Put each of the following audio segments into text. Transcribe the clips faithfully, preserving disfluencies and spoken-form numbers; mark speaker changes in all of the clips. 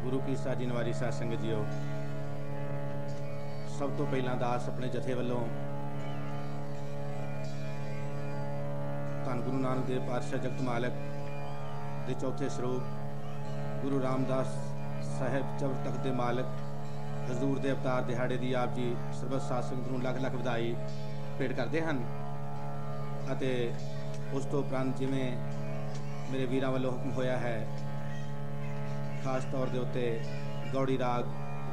Speaker 1: गुरु की साजी नवारी साध संगत जीओ, सब तो पहला दास अपने जथे वालों धन गुरु नानक देव पातशाह जगत मालक दे चौथे स्वरूप गुरु रामदास साहेब चवर तख्त दे मालक हजूर दे अवतार दिहाड़े दी आप जी सरबत साध संगत नूं लख लख ਵਧਾਈ भेट करते हैं। ਅਤੇ उस तो उपरंत जिवें मेरे वीरां वालों हुक्म होया है, खास तौर के उत्ते गौड़ी राग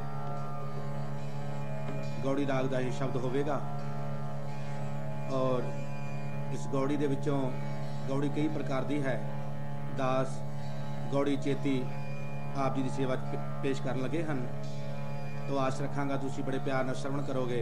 Speaker 1: गौड़ी राग का ही शब्द होवेगा। और इस गौड़ी दे विचों गौड़ी कई प्रकार की है। दास गौड़ी चेती आप जी की सेवा पेश करन लगे हैं, तो आस रखांगा तुसी बड़े प्यार नाल श्रवण करोगे।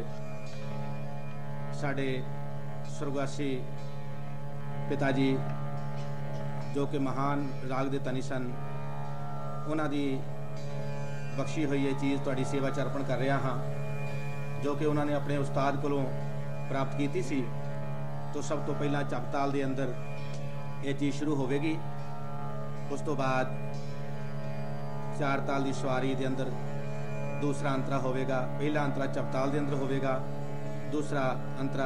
Speaker 1: साडे सुरगवासी पिता जी जो कि महान राग दे तनी सन, उन्हां दी बख्शी हुई ये चीज़ तुहाडी सेवा च अर्पण कर रहा हाँ, जो कि उन्होंने अपने उस्ताद कोलों प्राप्त की सी। तो सब तो पहला चपताल दे अंदर ये चीज़ शुरू होवेगी। उस तो बाद चार ताल की सवारी दे अंदर दूसरा अंतरा होवेगा। पहला अंतरा चपताल दे अंदर होवेगा, दूसरा अंतरा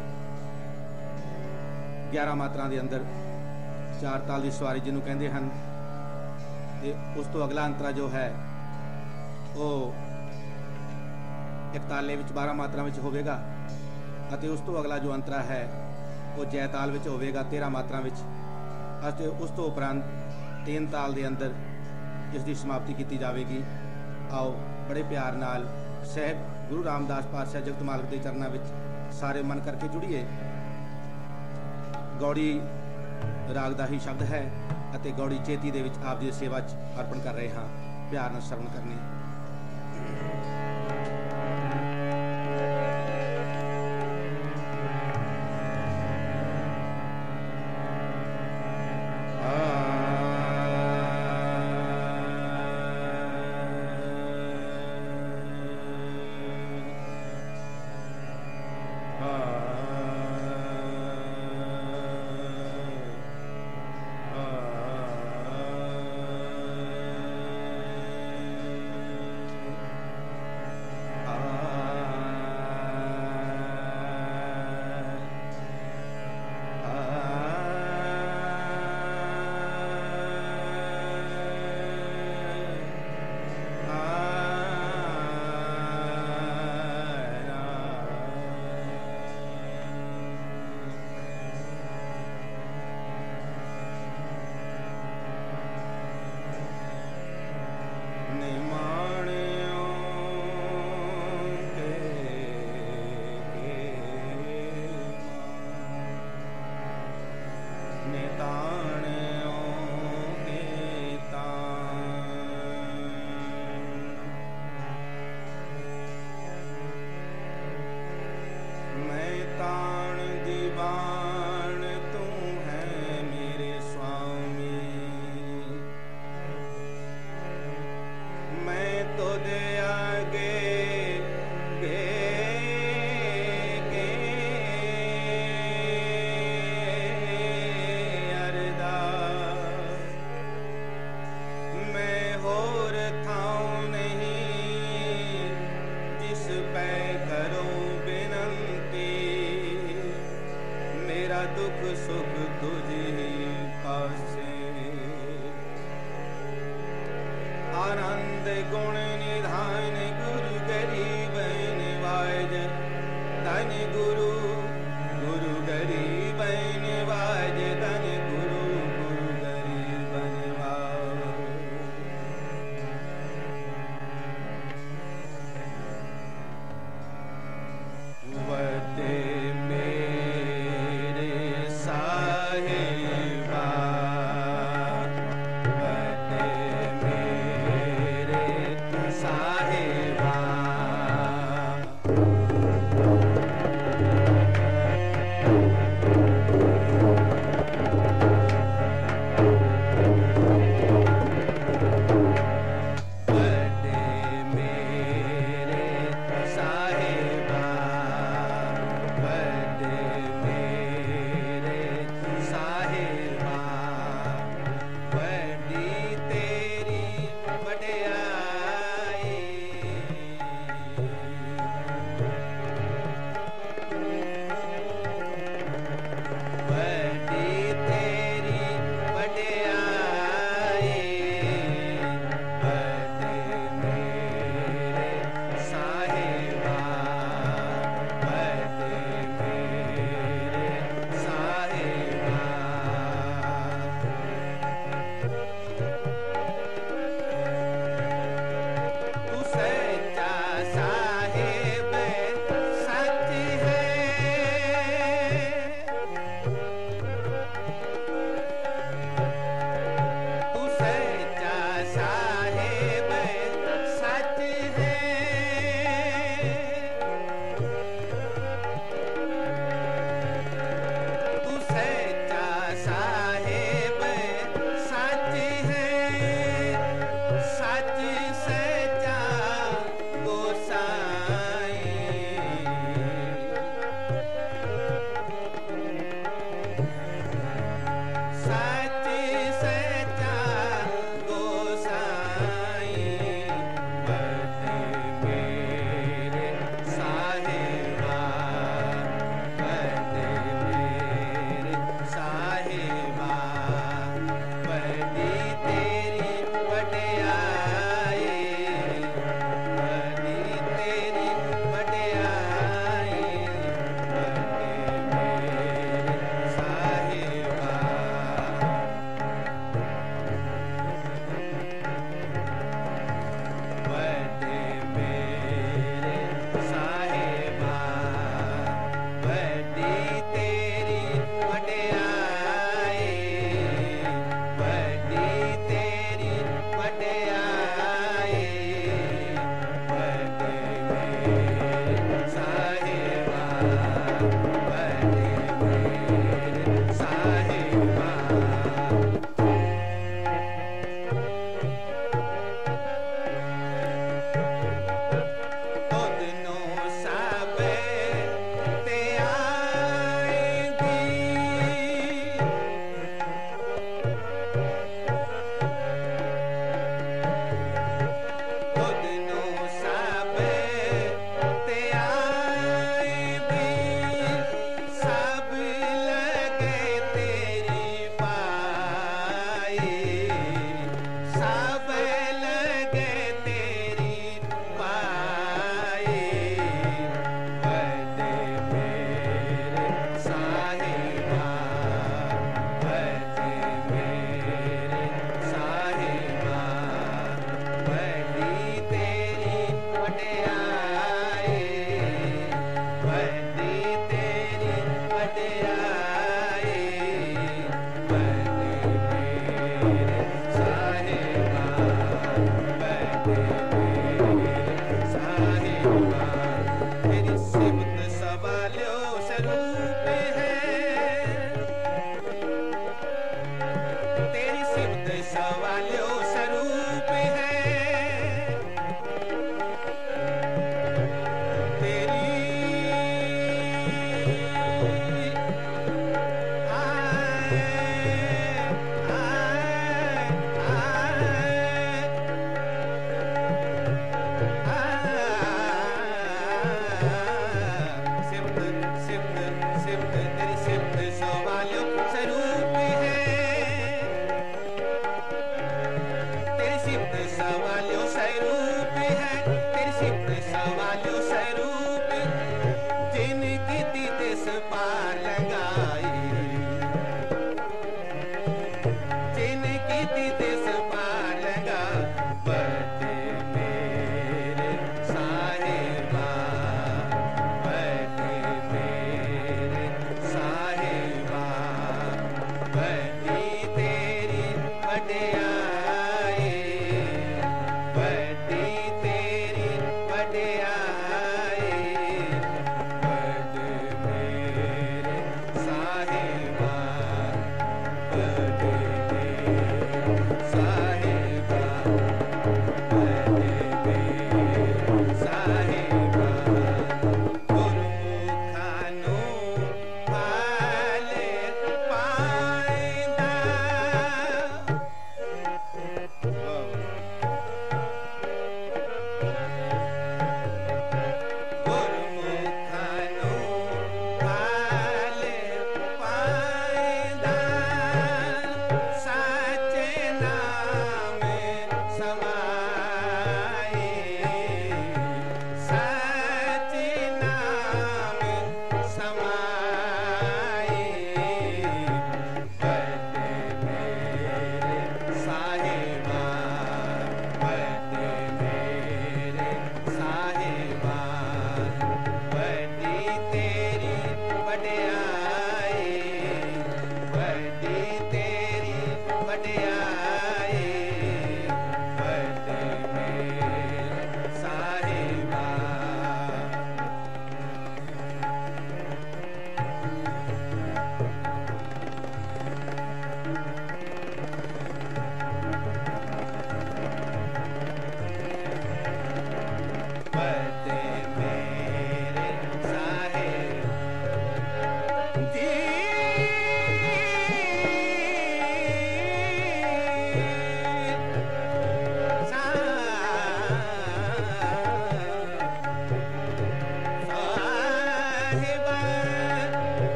Speaker 1: ग्यारह मात्रा के अंदर चार ताल की सवारी जिन्हों कहते हैं। ते उस तो अगला अंतरा जो है वो एक ताले विच बारह मात्रा में होवेगा, अते उस तो अगला जो अंतरा है वो जयताल में होवेगा तेरह मात्रा में। अते उस तो उपरंत तीन ताल के अंदर इसकी समाप्ति की जाएगी। आओ बड़े प्यार नाल साहब गुरु रामदास पातशाह जगत मालक के चरणों में सारे मन करके जुड़िए। गौड़ी राग का ही शब्द है अते गौड़ी चेती दे विच आप जी सेवा अर्पण कर रहे हाँ, प्यार नाल श्रवण करने।
Speaker 2: साहेबा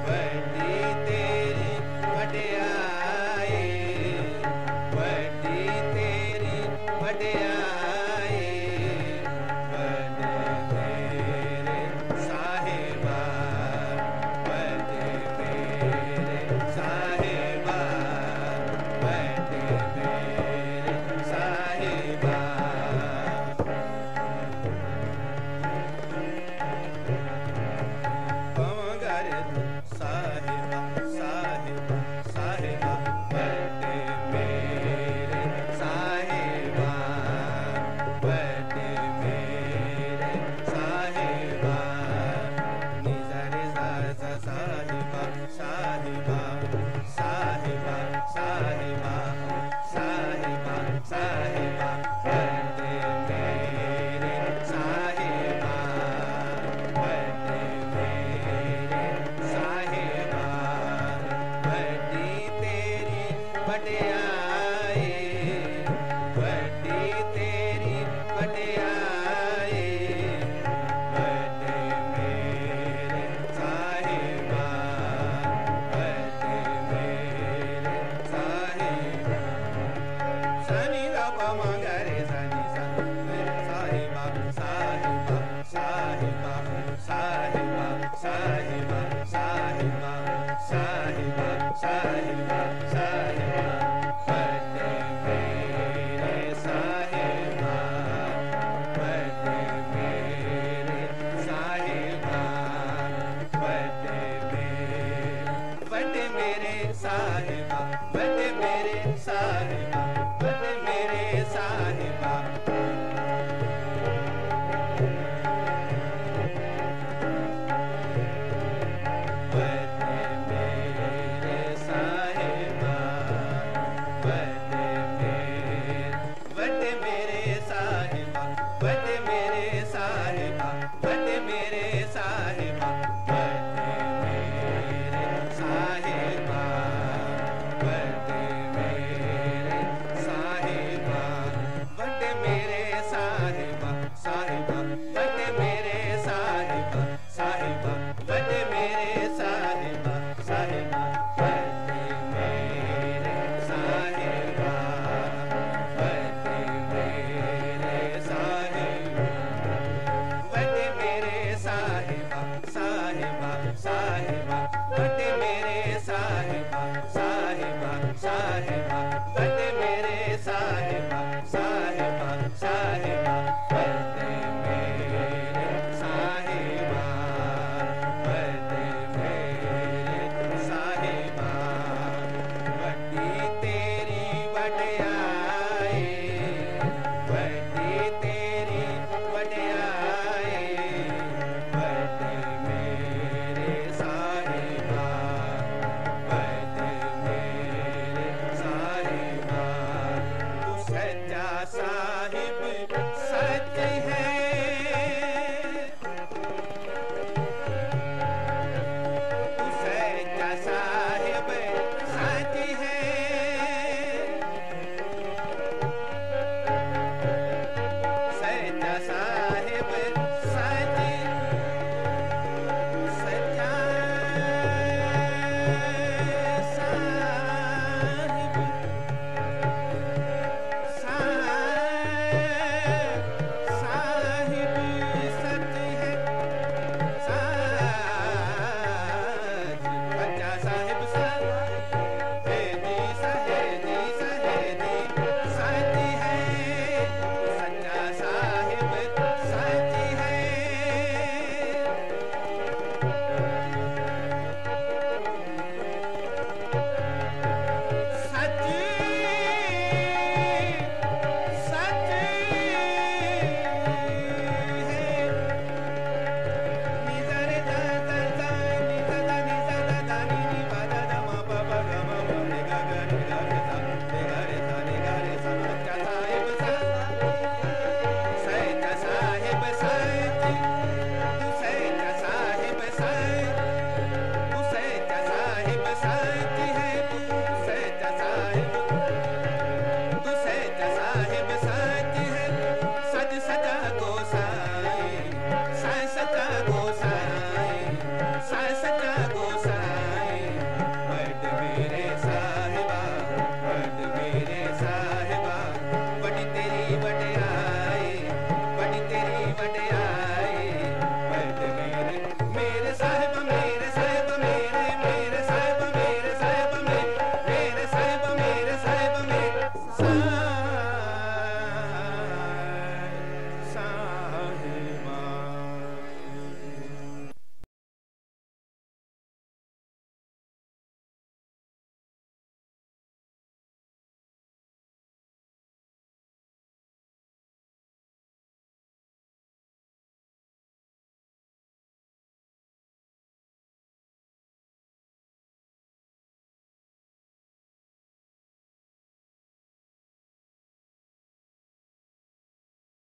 Speaker 1: ਵੱਡੀ ਤੇਰੀ ਵਡਿਆਈ, ਵੱਡੀ ਤੇਰੀ ਵਡਿਆਈ, ਵੱਡੇ ਮੇਰੇ ਸਾਹਿਬਾ, ਵੱਡੇ ਮੇਰੇ ਸਾਹਿਬਾ, ਵੱਡੇ ਮੇਰੇ ਸਾਹਿਬਾ। ਪਵਗਰ ਸਾਹਿਬਾ ਸਾਹਿਬਾ ਸਾਹਿਬਾ, ਵੱਡੇ ਮੇਰੇ ਸਾਹਿਬਾ, ਵੱਡੇ ਮੇਰੇ ਸਾਹਿਬਾ। ਨਿਜ਼ਰੇ ਜ਼ਾਜ਼ਾ ਸਾਹਿਬਾ ਸਾਹਿਬਾ ਸਾਹਿਬਾ ਸਾਹਿਬਾ ਸਾਹਿਬਾ ਸਾਹਿਬਾ, ਵੱਡੇ ਮੇਰੇ ਸਾਹਿਬਾ, ਵੱਡੇ ਮੇਰੇ ਸਾਹਿਬਾ। ਵੱਡੀ ਤੇਰੀ ਵਡਿਆਈ, ਵੱਡੀ ਤੇਰੀ ਵਡਿਆਈ, ਵੱਡੇ ਮੇਰੇ ਸਾਹਿਬਾ, ਵੱਡੇ ਮੇਰੇ ਸਾਹਿਬਾ। ਸਨੀ ਦਾ ਪਮਗਰੇ ਸਨੀ ਸਾ ਸਾਹਿਬਾ ਸਾਹਿਬਾ ਸਾਹਿਬਾ ਸਾਹਿਬਾ ਸਾਹਿਬਾ ਸਾਹਿਬਾ ਸਾਹਿਬਾ ਸਾਹਿਬਾ ਸਾਹਿਬਾ। ਵੱਡੇ ਮੇਰੇ ਸਾਹਿਬਾ, ਵੱਡੇ ਮੇਰੇ ਸਾਹਿਬਾ, ਵੱਡੇ ਮੇਰੇ, ਵੱਡੇ ਮੇਰੇ ਸਾਹਿਬਾ, ਵੱਡੇ ਮੇਰੇ ਸਾਹਿਬਾ, ਵੱਡੇ ਮੇਰੇ ਸਾਹਿਬਾ। ਵੱਡੇ ਮੇਰੇ ਸਾਹਿਬਾ, ਵੱਡੇ ਮੇਰੇ, ਵੱਡੇ ਮੇਰੇ ਸਾਹਿਬਾ, ਵੱਡੇ ਮੇਰੇ ਸਾਹਿਬਾ, ਵੱਡੇ ਮੇਰੇ ਸਾਹਿਬਾ। ਵੱਡੇ ਮੇਰੇ ਸਾਹਿਬਾ, ਵੱਡੇ ਮੇਰੇ ਸਾਹਿਬਾ, ਵੱਡੇ ਮੇਰੇ ਸਾਹਿਬਾ ਸਾਹਿਬਾ, ਵੱਡੇ ਮੇਰੇ ਸਾਹਿਬਾ ਸਾਹਿਬਾ, ਵੱਡੇ ਮੇਰੇ ਸਾਹਿਬਾ ਸਾਹਿਬਾ। ਵੱਡੇ ਮੇਰੇ ਸਾਹਿਬਾ, ਵੱਡੇ ਮੇਰੇ ਸਾਹਿਬਾ, ਵੱਡੇ ਮੇਰੇ ਸਾਹਿਬਾ ਸਾਹਿਬਾ ਸਾਹਿਬਾ, ਵੱਡੇ